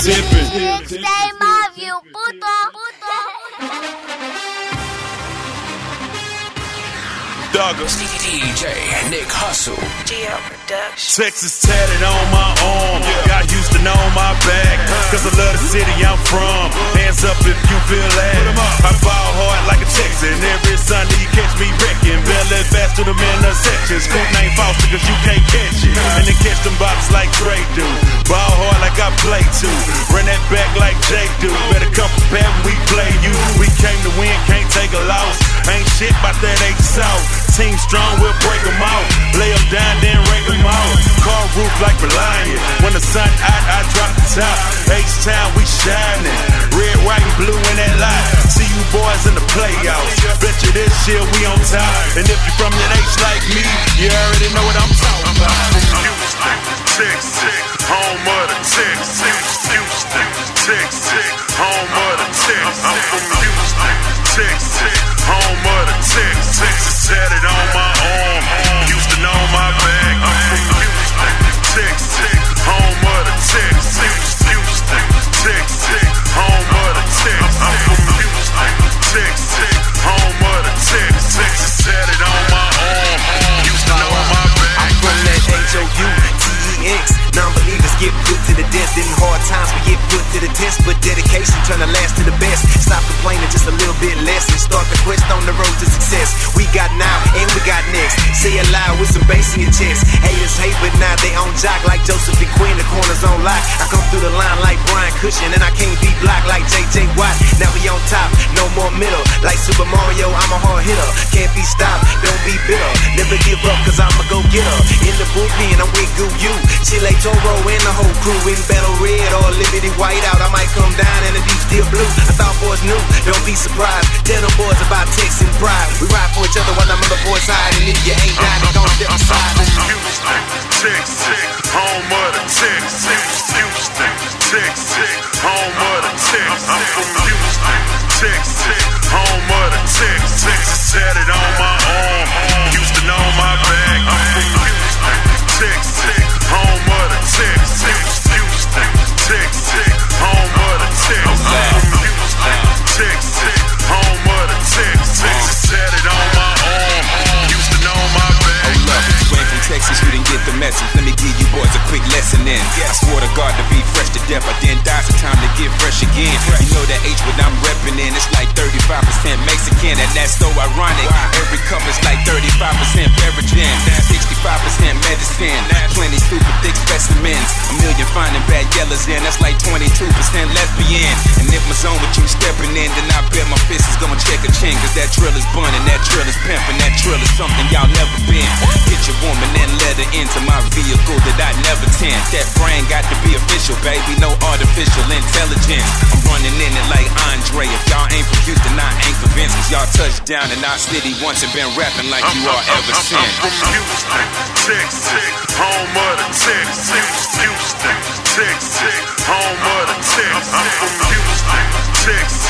tipping. Stay my view, puto. Dugger. DJ Nick Hustle. GL Production. Texas tatted on my arm, got Houston on my back. Cause I love the city I'm from. Hands up if you feel that. I ball hard like a Texan. Every Sunday you catch me wrecking. Belly fast to the intersections. Cool name Foster cause you can't catch it. And then catch them bottles like Dre do. Ball hard like I play to. Run that back like Jake do. Better come prepared when we play you. We came to win, can't take a loss. Ain't shit about that H-South. Team strong, we'll break them out. Lay them down, then rake them out. Car roof like Reliant. When the sun out, I drop the top. H-Town, we shining. Red, white, and blue in that light. See you boys in the playoffs. Bet you this year we on top. And if you're from that H like me, you already know what I'm talking about. Houston, Texas, home of the Texas. Houston, Texas, home of the Texas. I'm from Houston, Texas, home of the Texas. Texas tatted on my arm, Houston on my back. I'm from Houston, Texas, home of the Texas. Houston, Texas, home of the Texas. I'm from Houston, Texas, home of the Texas. Texas tatted on my arm, Houston on my back. I'm from that H-O-U-T-E-X. Non-believers get put to the death. In hard times we get put to the test, but dedication turn the last to the best. Stop complaining just a little bit less and start the quest on the road to success. We got now and we got next. Say it loud with some bass in your chest. Haters hate but now they on jock like Joseph and Quinn. The corners on lock. I come through the line like Brian Cushion and I can't be blocked like J.J. Watt. Now we on top, no more middle. Like Super Mario, I'm a hard hitter. Can't be stopped, don't be bitter. Never give up cause I'm a go-getter. In the bullpen, I'm with Goo You, Chile Toro and the whole crew. In battle red or Liberty white out, I might come down in the deep steel blue. I thought boys knew, don't be surprised. Tell them boys about Tex and pride. We ride for each other while them other boys hide. And if you ain't down, they gon' step aside. Houston, Texas, home of the Texas. Houston, Texas, home of the Texas. I'm from Houston, Texas, home of the Texas. Texas tatted on my arm, Houston on my back. I'm from Houston, Texas, home of the Texas. Houston, Texas, home of the Texas. I'm from Houston, Texas, home of the Texas. Texas tatted on my arm, Houston on my back. Oh love, if you ain't from Texas, you didn't get the message. Let me give you boys a quick lesson in. I swore to God to be fresh to death, I then die, so time to get fresh again. You know that H what I'm reppin' in, it's like 35% Mexican, and that's so ironic. Every cup is like 35% beverage in, 65% medicine, plenty super thick specimens, a million fine and bad yellows in, that's like 22% lesbian. And if my zone with you stepping in, then I bet my fist is gonna check a chin, cause that drill is bunnin', that drill is pimpin', that drill is something y'all never been. Get your woman and let her into my vehicle that I never tend. That brain got to be official, baby, no artificial intelligence. I'm running in it like Andre. If y'all ain't from Houston, I ain't convinced, cause y'all touched down in our city once and been rapping like you are ever since. I'm from Houston, Texas, home of the Texas. Houston, Texas, home of the Texas. I'm from Houston, Texas.